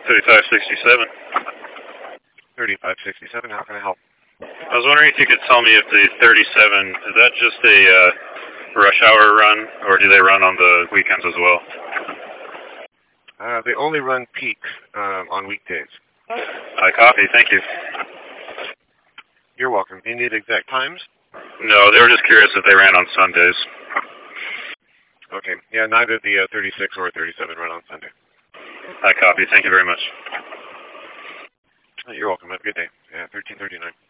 3567. 3567, how can I help? I was wondering if you could tell me if the 37, is that just a rush hour run, or do they run on the weekends as well? They only run peak on weekdays. I copy, thank you. You're welcome. Do you need exact times? No, they were just curious if they ran on Sundays. Okay. Yeah, neither the 36 or 37 run on Sunday. I copy, thank you very much. You're welcome. Have a good day. Yeah, 1339.